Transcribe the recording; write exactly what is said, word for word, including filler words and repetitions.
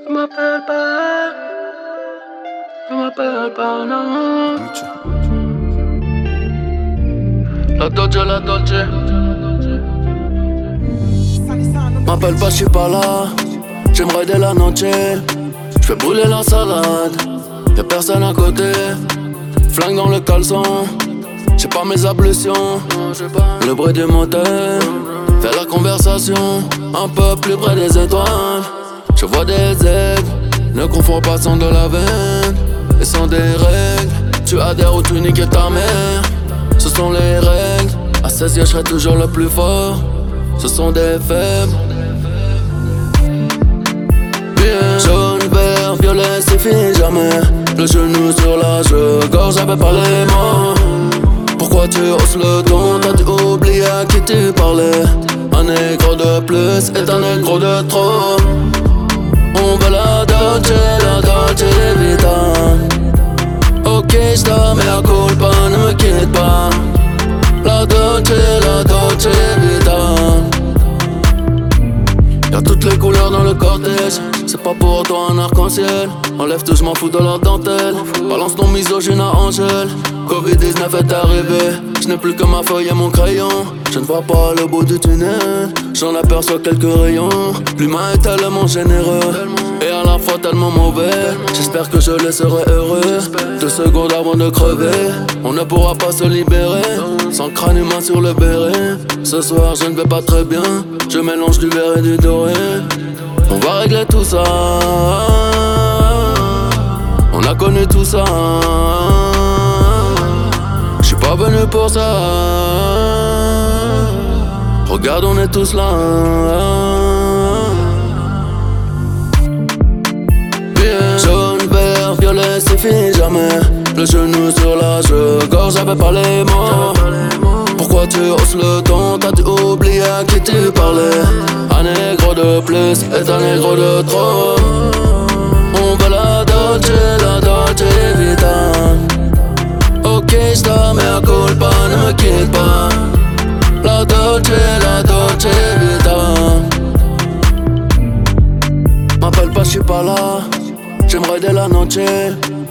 Ne m'appelle pas, ne m'appelle pas, non. La Dolce, la Dolce. M'appelle pas, j'suis pas là. J'aimerais de la noche. J'fais brûler la salade. Y'a personne à côté. Flingue dans le caleçon. J'ai pas mes ablutions. Le bruit du moteur fait la conversation un peu plus près des étoiles. Je vois des aigles. Ne confonds pas son de la veine et sans des règles. Tu adhères ou tu niques ta mère. Ce sont les règles. À seize ans je serai toujours le plus fort. Ce sont des faibles. Yeah. Jaune, vert, violet, c'est fini jamais. Le genou sur la gorge, j'avais pas les mots. Pourquoi tu hausses le ton? T'as dû oublier à qui tu parlais. Un négro de plus est un négro de trop. On veut la Dolce, la Dolce Vita. Ok, j't'aime, mais à culpa, ne me quitte pas. La Dolce, la Dolce Vita. Y'a toutes les couleurs dans le cortège. C'est pas pour toi un arc-en-ciel. Enlève tout, j'm'en fous de la dentelle. Balance ton misogyne à Angèle. covid dix-neuf est arrivé. Je n'ai plus que ma feuille et mon crayon. Je ne vois pas le bout du tunnel. J'en aperçois quelques rayons. L'humain est tellement généreux et à la fois tellement mauvais. J'espère que je les serai heureux. Deux secondes avant de crever. On ne pourra pas se libérer sans le crâne humain sur le béret. Ce soir je ne vais pas très bien. Je mélange du vert et du doré. On va régler tout ça. On a connu tout ça. J'suis pas venu pour ça. Regarde, on est tous là. Yeah. Jaune, vert, violet, c'est fini jamais. Le genou sur la gorge, j'avais pas les mots. Pourquoi tu hausses le ton? T'as dû oublier à qui tu parlais. Un négro de plus est un négro de trop. On veut la Dolce, la Dolce Vita. Ok, j't'aime, mais à culpa, ne me quitte pas. La Dolce, la Dolce Vita. M'appelle pas, j'suis pas là. J'aimerais de la noche.